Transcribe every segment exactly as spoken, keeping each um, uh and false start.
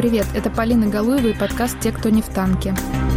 Привет, это Полина Галуева и подкаст «Те, кто не в танке».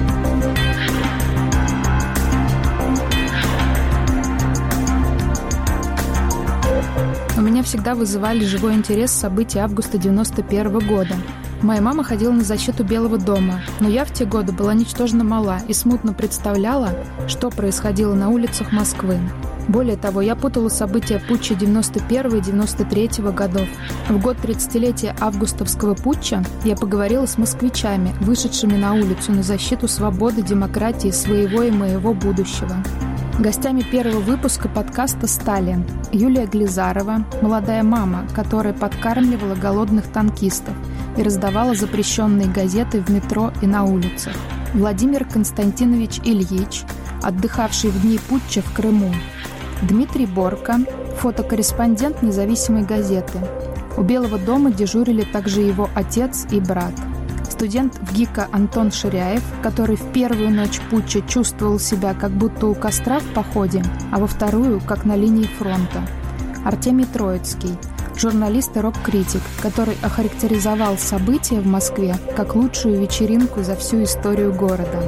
У меня всегда вызывали живой интерес события августа девяносто первого года. Моя мама ходила на защиту Белого дома, но я в те годы была ничтожно мала и смутно представляла, что происходило на улицах Москвы. Более того, я путала события путча девяносто первого и девяносто третьего годов. В год тридцатилетия августовского путча я поговорила с москвичами, вышедшими на улицу на защиту свободы, демократии, своего и моего будущего. Гостями первого выпуска подкаста стали Юлия Глизарова, молодая мама, которая подкармливала голодных танкистов и раздавала запрещенные газеты в метро и на улицах, Владимир Константинович Ильич, отдыхавший в дни путча в Крыму, Дмитрий Борко, фотокорреспондент независимой газеты. У Белого дома дежурили также его отец и брат. Студент ВГИКа Антон Ширяев, который в первую ночь путча чувствовал себя как будто у костра в походе, а во вторую – как на линии фронта. Артемий Троицкий, журналист и рок-критик, который охарактеризовал события в Москве как лучшую вечеринку за всю историю города.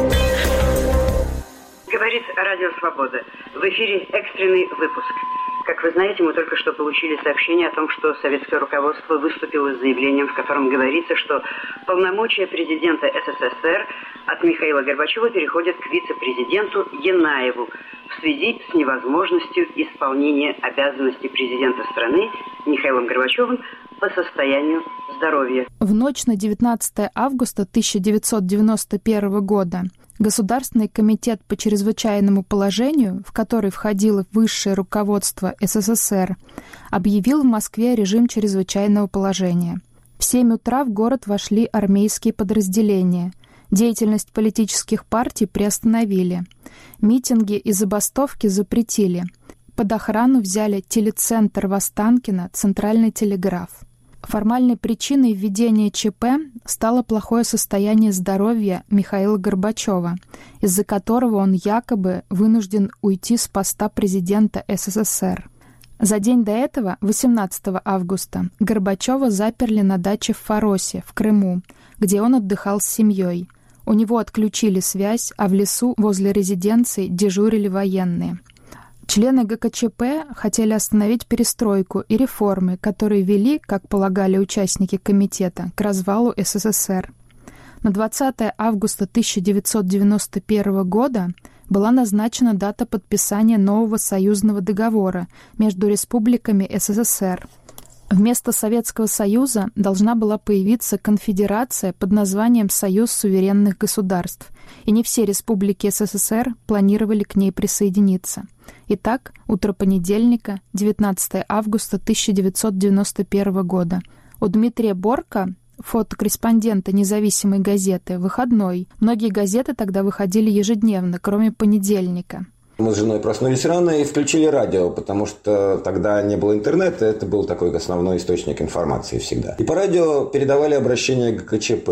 Говорит Радио Свобода. В эфире экстренный выпуск. Как вы знаете, мы только что получили сообщение о том, что советское руководство выступило с заявлением, в котором говорится, что полномочия президента СССР от Михаила Горбачева переходят к вице-президенту Янаеву в связи с невозможностью исполнения обязанностей президента страны Михаилом Горбачевым по состоянию здоровья. В ночь на девятнадцатое августа тысяча девятьсот девяносто первого года Государственный комитет по чрезвычайному положению, в который входило высшее руководство СССР, объявил в Москве режим чрезвычайного положения. В семь утра в город вошли армейские подразделения. Деятельность политических партий приостановили. Митинги и забастовки запретили. Под охрану взяли телецентр в Останкино, Центральный телеграф. Формальной причиной введения ЧП стало плохое состояние здоровья Михаила Горбачева, из-за которого он якобы вынужден уйти с поста президента СССР. За день до этого, восемнадцатого августа, Горбачева заперли на даче в Фаросе, в Крыму, где он отдыхал с семьей. У него отключили связь, а в лесу возле резиденции дежурили военные. Члены ГКЧП хотели остановить перестройку и реформы, которые вели, как полагали участники комитета, к развалу СССР. На двадцатое августа тысяча девятьсот девяносто первого года была назначена дата подписания нового союзного договора между республиками СССР. Вместо Советского Союза должна была появиться конфедерация под названием «Союз суверенных государств», и не все республики СССР планировали к ней присоединиться. Итак, утро понедельника, девятнадцатое августа тысяча девятьсот девяносто первого года. У Дмитрия Борко, фотокорреспондента независимой газеты, выходной. Многие газеты тогда выходили ежедневно, кроме понедельника. Мы с женой проснулись рано и включили радио, потому что тогда не было интернета, это был такой основной источник информации всегда. И по радио передавали обращение к ГКЧП.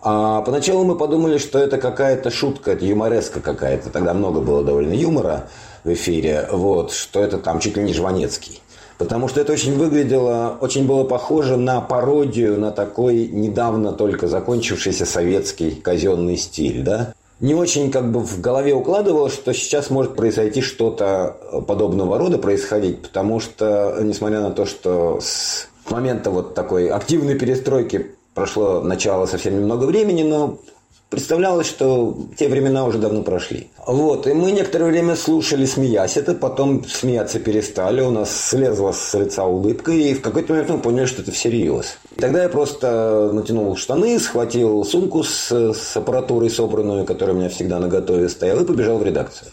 А поначалу мы подумали, что это какая-то шутка, это юмореска какая-то. Тогда много было довольно юмора в эфире, вот, что это там чуть ли не Жванецкий. Потому что это очень выглядело, очень было похоже на пародию, на такой недавно только закончившийся советский казенный стиль, да. Не очень как бы в голове укладывалось, что сейчас может произойти что-то подобного рода происходить, потому что, несмотря на то, что с момента вот такой активной перестройки прошло начало совсем немного времени, но представлялось, что те времена уже давно прошли. Вот, и мы некоторое время слушали, смеясь это, потом смеяться перестали, у нас слезла с лица улыбка, и в какой-то момент мы поняли, что это всерьез. Тогда я просто натянул штаны, схватил сумку с, с аппаратурой собранную, которая у меня всегда наготове стояла, и побежал в редакцию.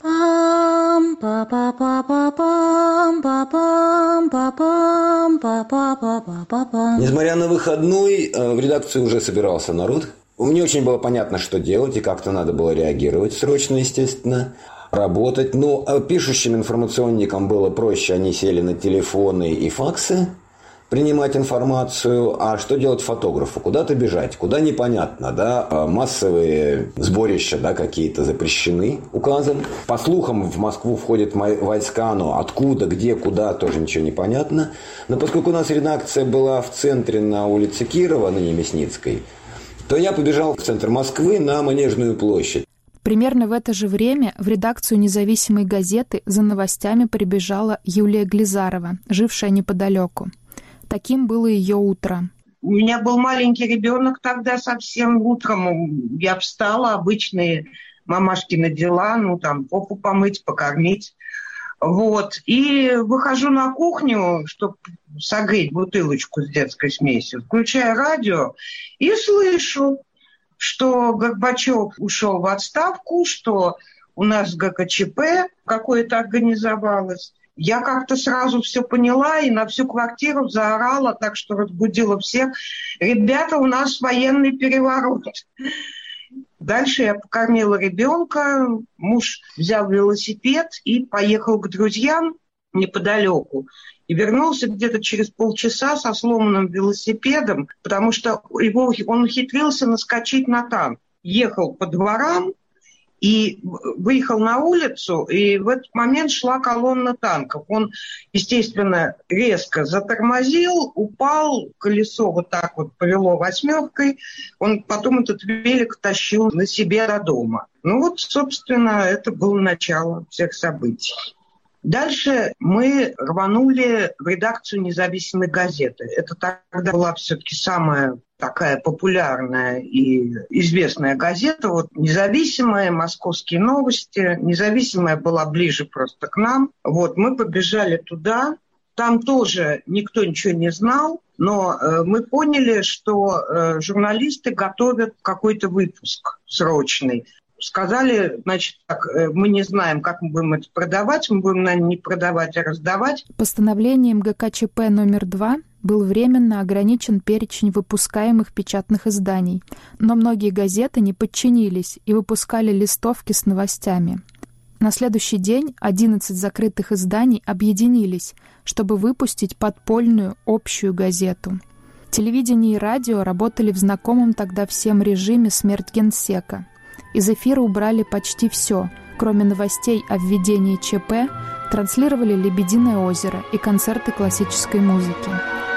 Несмотря на выходной, в редакцию уже собирался народ. Мне очень было понятно, что делать, и как-то надо было реагировать срочно, естественно, работать. Но пишущим информационникам было проще, они сели на телефоны и факсы принимать информацию. А что делать фотографу? Куда-то бежать? Куда непонятно, да? Массовые сборища, да, какие-то запрещены указом. По слухам, в Москву входят войска, но откуда, где, куда, тоже ничего не понятно. Но поскольку у нас редакция была в центре на улице Кирова, ныне Мясницкой, то я побежал в центр Москвы на Манежную площадь. Примерно в это же время в редакцию независимой газеты за новостями прибежала Юлия Глизарова, жившая неподалеку. Таким было ее утро. У меня был маленький ребенок тогда совсем утром. Я встала, обычные мамашкины дела, ну там попу помыть, покормить. Вот. И выхожу на кухню, чтобы согреть бутылочку с детской смесью. Включаю радио и слышу, что Горбачев ушел в отставку, что у нас ГКЧП какое-то организовалось. Я как-то сразу все поняла и на всю квартиру заорала, так что разбудила всех. Ребята, у нас военный переворот. Дальше я покормила ребенка, муж взял велосипед и поехал к друзьям неподалеку. И вернулся где-то через полчаса со сломанным велосипедом, потому что его, он ухитрился наскочить на танк. Ехал по дворам и выехал на улицу, и в этот момент шла колонна танков. Он, естественно, резко затормозил, упал, колесо вот так вот повело восьмеркой. Он потом этот велик тащил на себе до дома. Ну вот, собственно, это было начало всех событий. Дальше мы рванули в редакцию независимой газеты. Это тогда была все-таки самая такая популярная и известная газета. Вот независимая, «Московские новости». Независимая была ближе просто к нам. Вот мы побежали туда. Там тоже никто ничего не знал, но э, мы поняли, что э, журналисты готовят какой-то выпуск срочный. Сказали, значит, так, мы не знаем, как мы будем это продавать, мы будем, наверное, не продавать, а раздавать. Постановлением ГКЧП номер два был временно ограничен перечень выпускаемых печатных изданий, но многие газеты не подчинились и выпускали листовки с новостями. На следующий день одиннадцать закрытых изданий объединились, чтобы выпустить подпольную общую газету. Телевидение и радио работали в знакомом тогда всем режиме «Смерть генсека». Из эфира убрали почти все, кроме новостей о введении ЧП, транслировали «Лебединое озеро» и концерты классической музыки.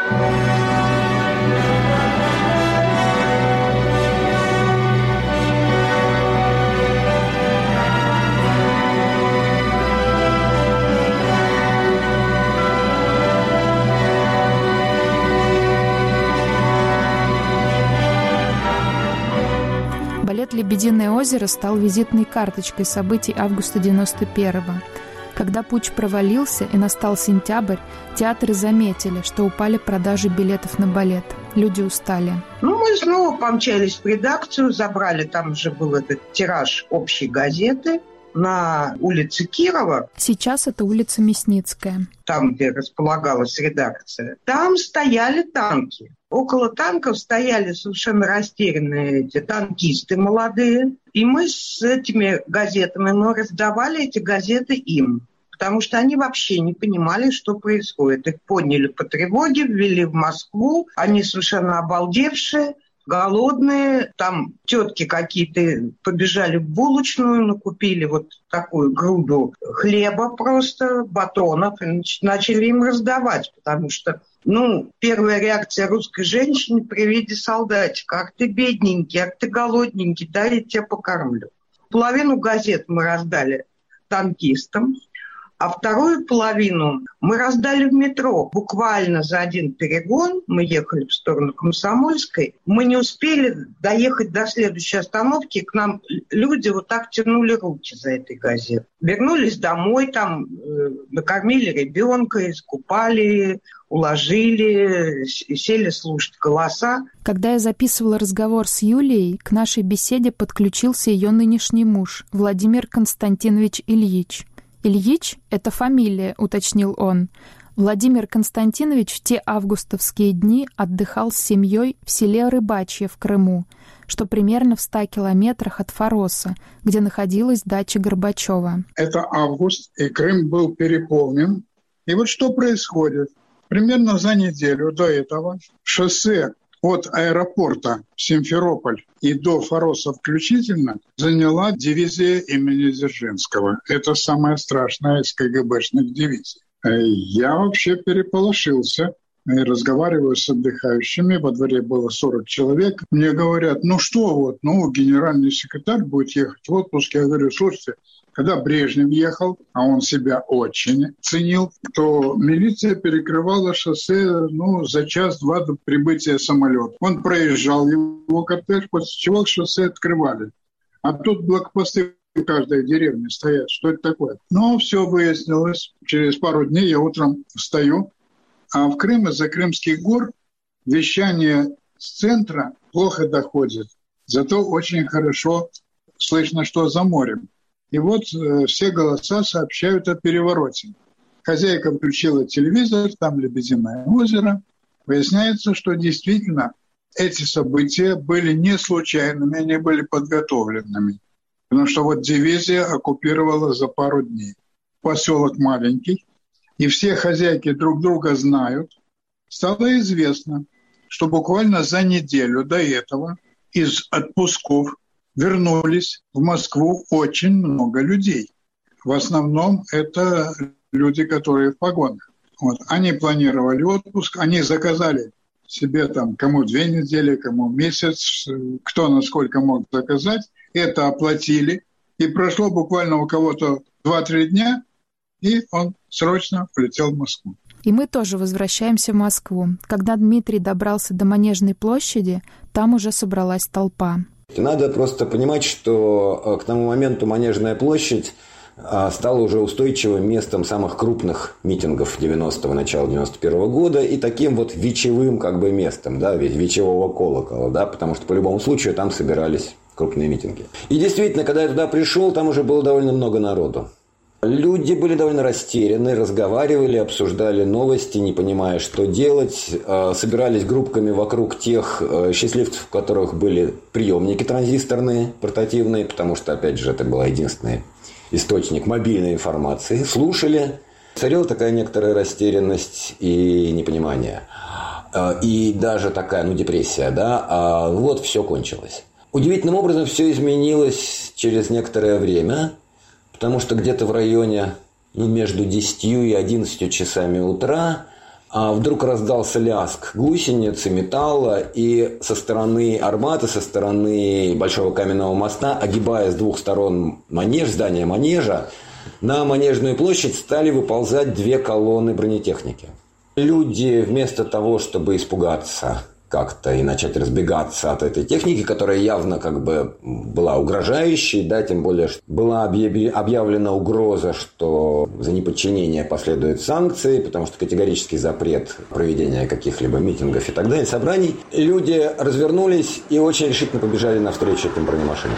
Балет «Лебединое озеро» стал визитной карточкой событий августа девяносто первого. Когда путч провалился и настал сентябрь, театры заметили, что упали продажи билетов на балет. Люди устали. Ну, мы снова помчались в редакцию, забрали, там уже был этот тираж общей газеты на улице Кирова. Сейчас это улица Мясницкая. Там, где располагалась редакция. Там стояли танки. Около танков стояли совершенно растерянные эти танкисты молодые. И мы с этими газетами, мы раздавали эти газеты им. Потому что они вообще не понимали, что происходит. Их подняли по тревоге, ввели в Москву. Они совершенно обалдевшие, голодные. Там тетки какие-то побежали в булочную, накупили вот такую груду хлеба просто, батонов. И начали им раздавать, потому что ну, первая реакция русской женщины при виде солдатика. Ах ты бедненький, ах ты голодненький, дай я тебя покормлю. Половину газет мы раздали танкистам, а вторую половину мы раздали в метро. Буквально за один перегон мы ехали в сторону Комсомольской. Мы не успели доехать до следующей остановки. К нам люди вот так тянули руки за этой газетой. Вернулись домой, там э, накормили ребенка, искупали, уложили, сели слушать голоса. Когда я записывала разговор с Юлией, к нашей беседе подключился ее нынешний муж, Владимир Константинович Ильич. «Ильич — это фамилия», — уточнил он. Владимир Константинович в те августовские дни отдыхал с семьей в селе Рыбачье в Крыму, что примерно в ста километрах от Фароса, где находилась дача Горбачева. Это август, и Крым был переполнен. И вот что происходит. Примерно за неделю до этого шоссе от аэропорта Симферополь и до Фароса включительно заняла дивизия имени Дзержинского. Это самая страшная из ка гэ бэшных дивизий. Я вообще переполошился. и разговариваю с отдыхающими. Во дворе было сорок человек. Мне говорят, ну что вот, ну генеральный секретарь будет ехать в отпуск. Я говорю, слушайте, когда Брежнев ехал, а он себя очень ценил, то милиция перекрывала шоссе ну, за час-два до прибытия самолета. Он проезжал его кортеж, после чего шоссе открывали. А тут блокпосты в каждой деревне стоят. Что это такое? Но все выяснилось. Через пару дней я утром встаю, а в Крым из-за Крымских гор вещание с центра плохо доходит. Зато очень хорошо слышно, что за морем. И вот э, все голоса сообщают о перевороте. Хозяйка включила телевизор, там Лебединое озеро. Выясняется, что действительно эти события были не случайными, они были подготовленными. Потому что вот дивизия оккупировала за пару дней. Поселок маленький, и все хозяйки друг друга знают. Стало известно, что буквально за неделю до этого из отпусков вернулись в Москву очень много людей. В основном это люди, которые в погонах. Вот. Они планировали отпуск, они заказали себе там кому две недели, кому месяц, кто насколько мог заказать. Это оплатили. И прошло буквально у кого-то два-три дня, и он срочно полетел в Москву. И мы тоже возвращаемся в Москву. Когда Дмитрий добрался до Манежной площади, там уже собралась толпа. Надо просто понимать, что к тому моменту Манежная площадь стала уже устойчивым местом самых крупных митингов девяностого, начала девяносто первого года и таким вот вечевым как бы местом, да, вечевого колокола, да, потому что по любому случаю там собирались крупные митинги. И действительно, когда я туда пришел, там уже было довольно много народу. Люди были довольно растеряны, разговаривали, обсуждали новости, не понимая, что делать. Собирались группками вокруг тех счастливцев, у которых были приемники транзисторные, портативные, потому что, опять же, это был единственный источник мобильной информации. Слушали. Царила такая некоторая растерянность и непонимание. И даже такая, ну, депрессия, да. А вот все кончилось. Удивительным образом все изменилось через некоторое время. Потому что где-то в районе ну, между десятью и одиннадцатью часами утра а вдруг раздался лязг гусеницы, металла, и со стороны Арбата, со стороны Большого каменного моста, огибая с двух сторон манеж, здание манежа, на Манежную площадь стали выползать две колонны бронетехники. Люди вместо того, чтобы испугаться как-то и начать разбегаться от этой техники, которая явно как бы была угрожающей, да, тем более что была объявлена угроза, что за неподчинение последуют санкции, потому что категорический запрет проведения каких-либо митингов и так далее, собраний. Люди развернулись и очень решительно побежали навстречу этим бронемашинам.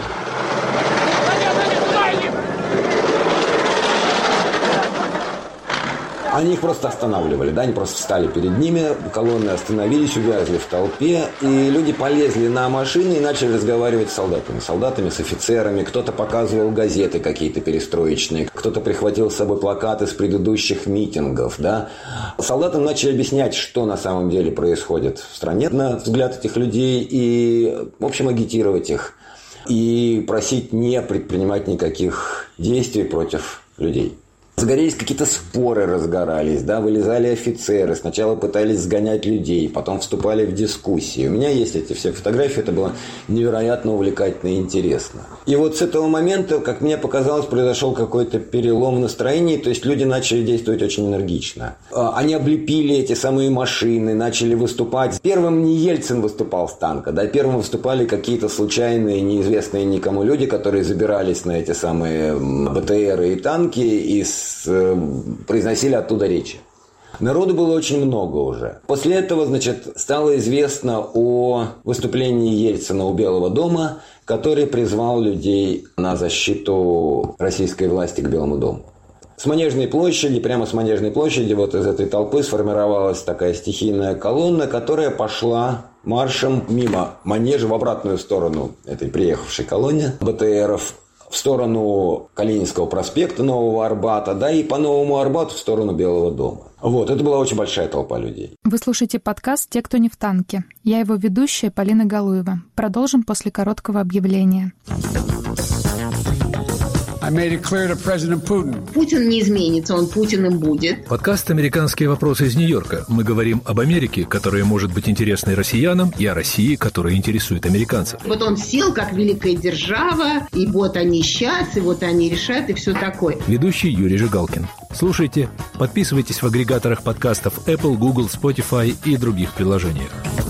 Они их просто останавливали, да, они просто встали перед ними, колонны остановились, увязли в толпе, и люди полезли на машины и начали разговаривать с солдатами, солдатами, с офицерами, кто-то показывал газеты какие-то перестроечные, кто-то прихватил с собой плакаты с предыдущих митингов, да. Солдатам начали объяснять, что на самом деле происходит в стране, на взгляд этих людей, и, в общем, агитировать их, и просить не предпринимать никаких действий против людей. Загорелись какие-то споры, разгорались, да, вылезали офицеры, сначала пытались сгонять людей, потом вступали в дискуссии. У меня есть эти все фотографии, это было невероятно увлекательно и интересно. И вот с этого момента, как мне показалось, произошел какой-то перелом в настроении, то есть люди начали действовать очень энергично. Они облепили эти самые машины, начали выступать. Первым не Ельцин выступал с танка, да, первым выступали какие-то случайные, неизвестные никому люди, которые забирались на эти самые БТРы и танки и произносили оттуда речи. Народу было очень много уже. После этого, значит, стало известно о выступлении Ельцина у Белого дома, который призвал людей на защиту российской власти к Белому дому. С Манежной площади, прямо с Манежной площади, вот из этой толпы сформировалась такая стихийная колонна, которая пошла маршем мимо Манежа в обратную сторону этой приехавшей колонне БТРов, в сторону Калининского проспекта, Нового Арбата, да, и по Новому Арбату в сторону Белого дома. Вот, это была очень большая толпа людей. Вы слушаете подкаст «Те, кто не в танке». Я его ведущая Полина Галуева. Продолжим после короткого объявления. Путин не изменится, он Путиным будет. Подкаст «Американские вопросы» из Нью-Йорка. Мы говорим об Америке, которая может быть интересной россиянам, и о России, которая интересует американцев. Вот он сел как великая держава, и вот они сейчас, и вот они решат, и все такое. Ведущий Юрий Жигалкин. Слушайте, подписывайтесь в агрегаторах подкастов Apple, Google, Spotify и других приложениях.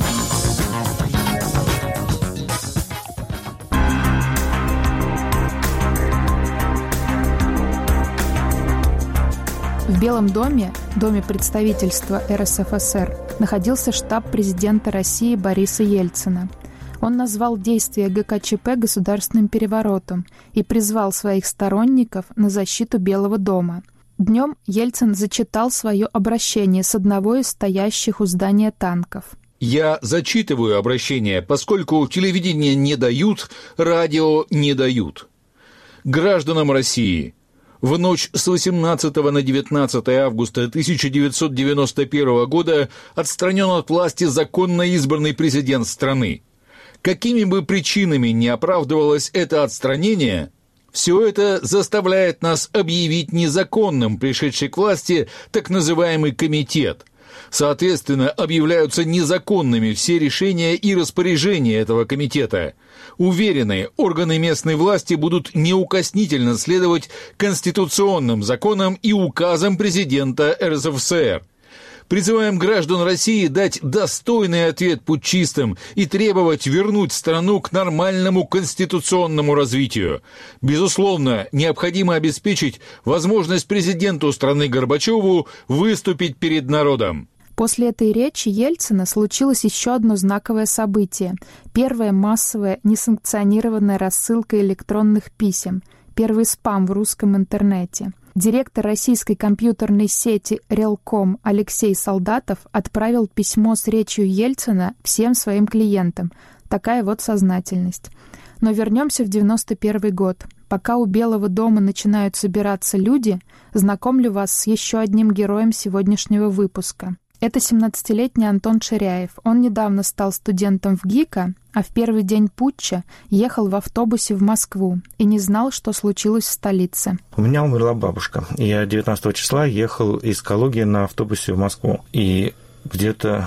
В Белом доме, доме представительства эр эс эф эс эр, находился штаб президента России Бориса Ельцина. Он назвал действия гэ ка че пэ государственным переворотом и призвал своих сторонников на защиту Белого дома. Днем Ельцин зачитал свое обращение с одного из стоящих у здания танков. «Я зачитываю обращение, поскольку телевидение не дают, радио не дают. Гражданам России, в ночь с восемнадцатого на девятнадцатое августа тысяча девятьсот девяносто первого года отстранен от власти законно избранный президент страны. Какими бы причинами ни оправдывалось это отстранение, все это заставляет нас объявить незаконным пришедший к власти так называемый комитет. Соответственно, объявляются незаконными все решения и распоряжения этого комитета. Уверены, органы местной власти будут неукоснительно следовать конституционным законам и указам президента эр эс эф эс эр. Призываем граждан России дать достойный ответ путчистам и требовать вернуть страну к нормальному конституционному развитию. Безусловно, необходимо обеспечить возможность президенту страны Горбачеву выступить перед народом». После этой речи Ельцина случилось еще одно знаковое событие. Первая массовая несанкционированная рассылка электронных писем. Первый спам в русском интернете. Директор российской компьютерной сети Релком Алексей Солдатов отправил письмо с речью Ельцина всем своим клиентам. Такая вот сознательность. Но вернемся в девяносто первый год. Пока у Белого дома начинают собираться люди, знакомлю вас с еще одним героем сегодняшнего выпуска. Это семнадцатилетний Антон Ширяев. Он недавно стал студентом в ГИКа, а в первый день путча ехал в автобусе в Москву и не знал, что случилось в столице. У меня умерла бабушка. Я девятнадцатого числа ехал из Калуги на автобусе в Москву. И где-то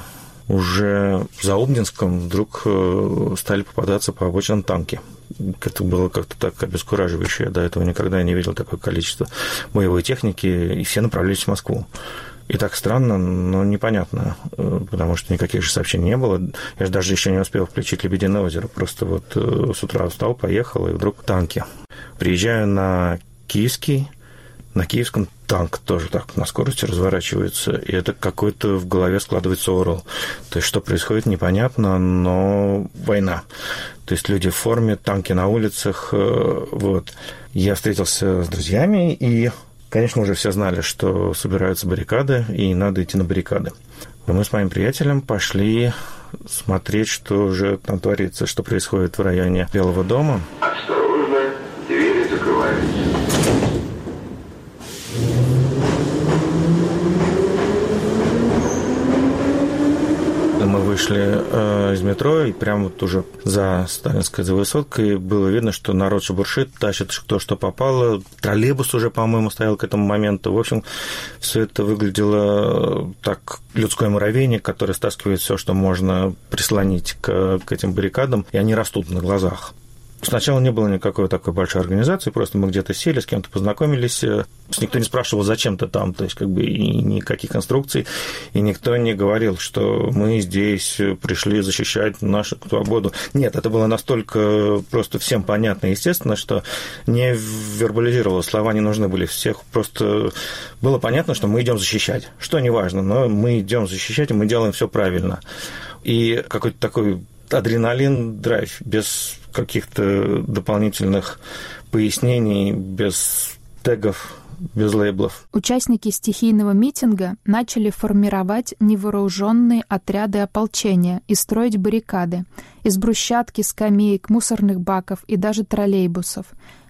уже в Заобнинском вдруг стали попадаться по обочинам танки. Это было как-то так обескураживающе. Я до этого никогда не видел такое количество боевой техники, и все направлялись в Москву. И так странно, но непонятно, потому что никаких же сообщений не было. Я же даже еще не успел включить «Лебединое озеро». Просто вот с утра встал, поехал, и вдруг танки. Приезжаю на Киевский, на Киевском танк тоже так на скорости разворачивается, и это какой-то в голове складывается орел. То есть что происходит, непонятно, но война. То есть люди в форме, танки на улицах. Вот. Я встретился с друзьями, и... Конечно, уже все знали, что собираются баррикады, и надо идти на баррикады. И мы с моим приятелем пошли смотреть, что же там творится, что происходит в районе Белого дома. Осторожно, двери закрываются. Мы вышли э, из метро, и прямо вот уже за Сталинской за высоткой было видно, что народ шебуршит, тащит кто что попало. Троллейбус уже, по-моему, стоял к этому моменту. В общем, все это выглядело так, людской муравейник, который стаскивает все, что можно прислонить к, к этим баррикадам, и они растут на глазах. Сначала не было никакой такой большой организации, просто мы где-то сели, с кем-то познакомились, никто не спрашивал, зачем ты там, то есть как бы и никаких инструкций, и никто не говорил, что мы здесь пришли защищать нашу свободу. Нет, это было настолько просто всем понятно и естественно, что не вербализировалось, слова не нужны были, всех просто было понятно, что мы идем защищать, что не важно, но мы идем защищать, и мы делаем все правильно. И какой-то такой адреналин, драйв, без каких-то дополнительных пояснений, без тегов, без лейблов. Участники стихийного митинга начали формировать невооруженные отряды ополчения и строить баррикады из брусчатки, скамеек, мусорных баков и даже троллейбусов.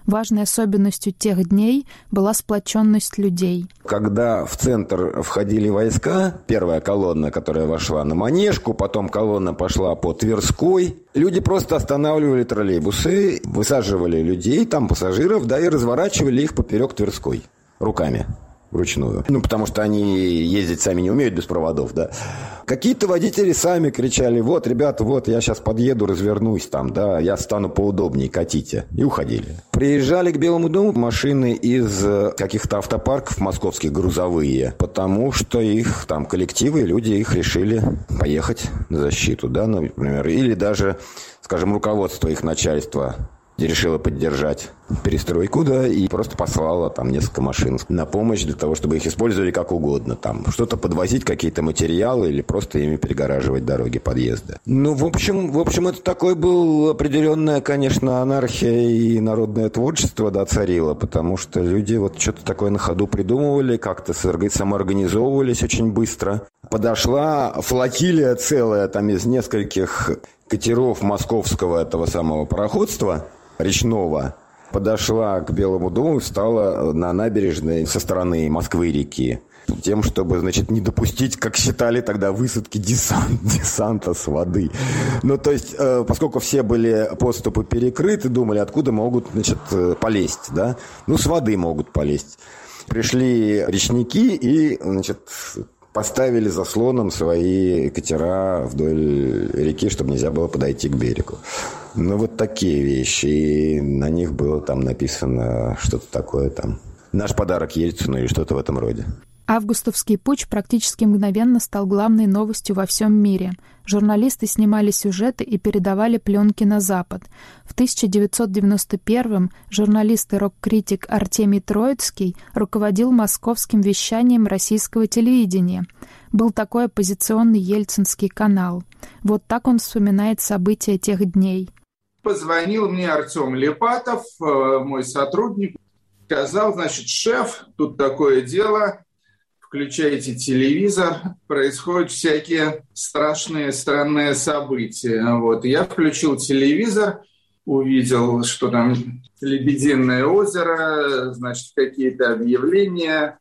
Важной особенностью тех дней была сплоченность людей. Когда в центр входили войска, первая колонна, которая вошла на Манежку, потом колонна пошла по Тверской, люди просто останавливали троллейбусы, высаживали людей, там пассажиров, да, и разворачивали их поперек Тверской руками. Вручную. Ну, потому что они ездить сами не умеют без проводов, да. Какие-то водители сами кричали: вот, ребята, вот, я сейчас подъеду, развернусь там, да, я стану поудобнее, катите. И уходили. Приезжали к Белому дому машины из каких-то автопарков московских, грузовые, потому что их там коллективы, люди их решили поехать на защиту, да, например. Или даже, скажем, руководство их начальства решила поддержать перестройку, да, и просто послала там несколько машин на помощь для того, чтобы их использовали как угодно. Там что-то подвозить, какие-то материалы или просто ими перегораживать дороги, подъезды. Ну, в общем, в общем, это такой был определенная, конечно, анархия и народное творчество, да, царило, потому что люди вот что-то такое на ходу придумывали, как-то самоорганизовывались очень быстро. Подошла флотилия целая там из нескольких катеров московского этого самого пароходства речного, подошла к Белому дому и встала на набережной со стороны Москвы-реки, тем, чтобы, значит, не допустить, как считали тогда, высадки десант, десанта с воды. Ну, то есть, э, поскольку все были подступы перекрыты, думали, откуда могут, значит, полезть, да? Ну, с воды могут полезть. Пришли речники и, значит, поставили заслоном свои катера вдоль реки, чтобы нельзя было подойти к берегу. Ну, вот такие вещи. И на них было там написано что-то такое там. Наш подарок Ельцину или что-то в этом роде. Августовский путч практически мгновенно стал главной новостью во всем мире. Журналисты снимали сюжеты и передавали пленки на Запад. В тысяча девятьсот девяносто первом журналист и рок-критик Артемий Троицкий руководил московским вещанием российского телевидения. Был такой оппозиционный ельцинский канал. Вот так он вспоминает события тех дней. Позвонил мне Артем Липатов, мой сотрудник, сказал, значит, шеф, тут такое дело, включайте телевизор, происходят всякие страшные, странные события. Вот. Я включил телевизор, увидел, что там Лебединое озеро, значит, какие-то объявления,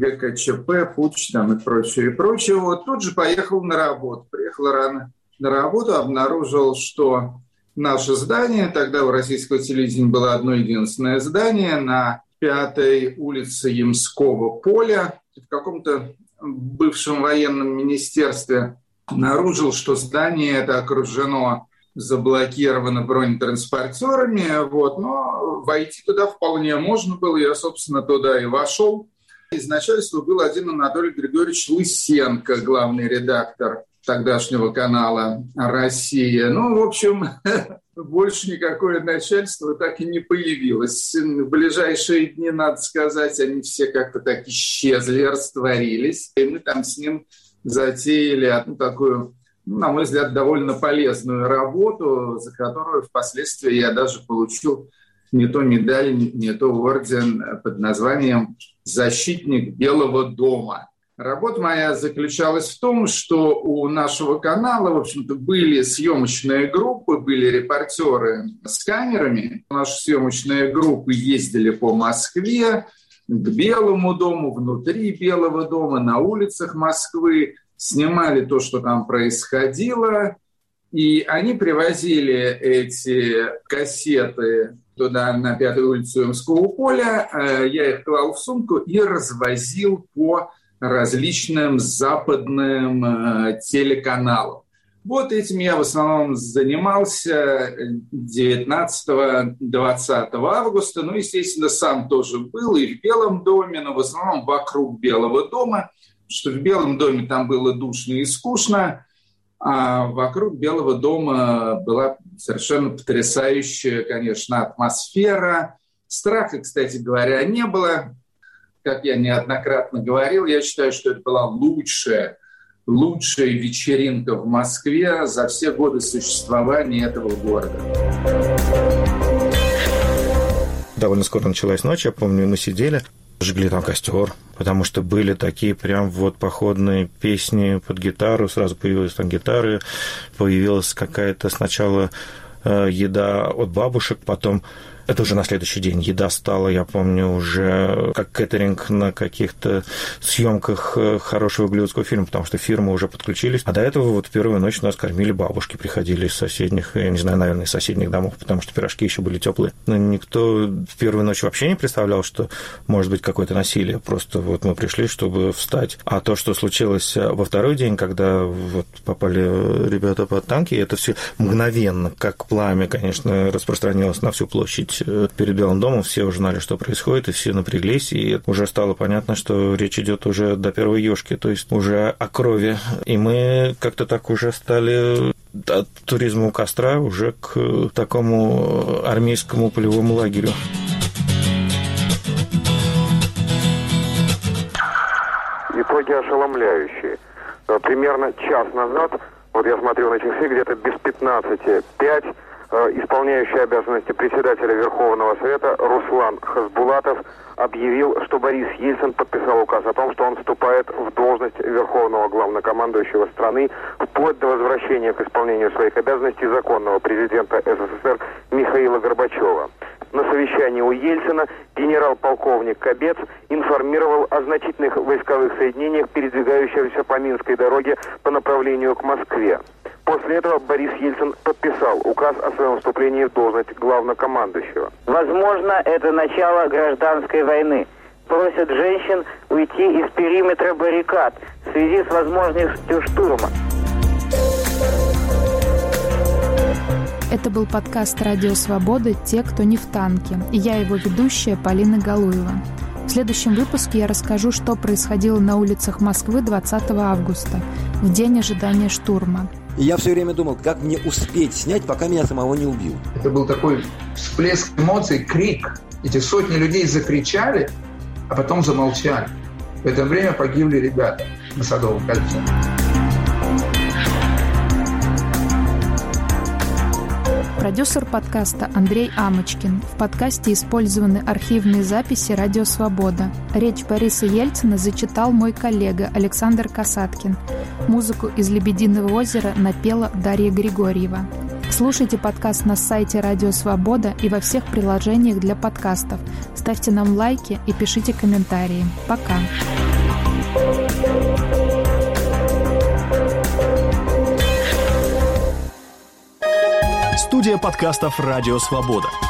ГКЧП, путч там и прочее, и прочее. Вот тут же поехал на работу. Приехал рано на работу, обнаружил, что наше здание, тогда у российского телевидения было одно единственное здание на пятой улице Ямского поля, в каком-то бывшем военном министерстве, обнаружил, что здание это окружено, заблокировано бронетранспортерами, вот, но войти туда вполне можно было, я, собственно, туда и вошел. Из начальства был один Анатолий Григорьевич Лысенко, главный редактор тогдашнего канала «Россия». Ну, в общем, больше никакое начальство так и не появилось. В ближайшие дни, надо сказать, они все как-то так исчезли, растворились. И мы там с ним затеяли ну, такую, ну, на мой взгляд, довольно полезную работу, за которую впоследствии я даже получил не то медаль, не то орден под названием «Защитник Белого дома». Работа моя заключалась в том, что у нашего канала, в общем-то, были съемочные группы, были репортеры с камерами. Наши съемочные группы ездили по Москве, к Белому дому, внутри Белого дома, на улицах Москвы, снимали то, что там происходило. И они привозили эти кассеты туда, на пятую улицу Ямского поля. Я их клал в сумку и развозил по различным западным э, телеканалам. Вот этим я в основном занимался девятнадцатого-двадцатого августа. Ну, естественно, сам тоже был и в Белом доме, но в основном вокруг Белого дома, что в Белом доме там было душно и скучно, а вокруг Белого дома была совершенно потрясающая, конечно, атмосфера. Страха, кстати говоря, не было. Как я неоднократно говорил, я считаю, что это была лучшая, лучшая вечеринка в Москве за все годы существования этого города. Довольно скоро началась ночь, я помню, мы сидели, жгли там костер, потому что были такие прям вот походные песни под гитару, сразу появилась там гитара, появилась какая-то сначала э, еда от бабушек, потом Это уже на следующий день еда стала, я помню, уже как кэтеринг на каких-то съемках хорошего голливудского фильма, потому что фирмы уже подключились. А до этого вот первую ночь нас кормили бабушки, приходили из соседних, я не знаю, наверное, из соседних домов, потому что пирожки еще были теплые. Но никто в первую ночь вообще не представлял, что может быть какое-то насилие. Просто вот мы пришли, чтобы встать. А то, что случилось во второй день, когда вот попали ребята под танки, это все мгновенно, как пламя, конечно, распространилось на всю площадь перед Белым домом. Все уже знали, что происходит, и все напряглись, и уже стало понятно, что речь идет уже до первой ёшки, то есть уже о крови. И мы как-то так уже стали от туризма у костра уже к такому армейскому полевому лагерю. Итоги ошеломляющие. Примерно час назад, вот я смотрю на часы, где-то без пятнадцати пять, исполняющий обязанности председателя Верховного Совета Руслан Хасбулатов объявил, что Борис Ельцин подписал указ о том, что он вступает в должность Верховного Главнокомандующего страны вплоть до возвращения к исполнению своих обязанностей законного президента СССР Михаила Горбачева. На совещании у Ельцина генерал-полковник Кобец информировал о значительных войсковых соединениях, передвигающихся по Минской дороге по направлению к Москве. После этого Борис Ельцин подписал указ о своем вступлении в должность главнокомандующего. Возможно, это начало гражданской войны. Просят женщин уйти из периметра баррикад в связи с возможностью штурма. Это был подкаст «Радио Свобода. Те, кто не в танке». И я его ведущая Полина Галуева. В следующем выпуске я расскажу, что происходило на улицах Москвы двадцатого августа, в день ожидания штурма. И я все время думал, как мне успеть снять, пока меня самого не убьют. Это был такой всплеск эмоций, крик. Эти сотни людей закричали, а потом замолчали. В это время погибли ребята на Садовом кольце. Продюсер подкаста Андрей Амочкин. В подкасте использованы архивные записи «Радио Свобода». Речь Бориса Ельцина зачитал мой коллега Александр Касаткин. Музыку из «Лебединого озера» напела Дарья Григорьева. Слушайте подкаст на сайте «Радио Свобода» и во всех приложениях для подкастов. Ставьте нам лайки и пишите комментарии. Пока! Студия подкастов «Радио Свобода».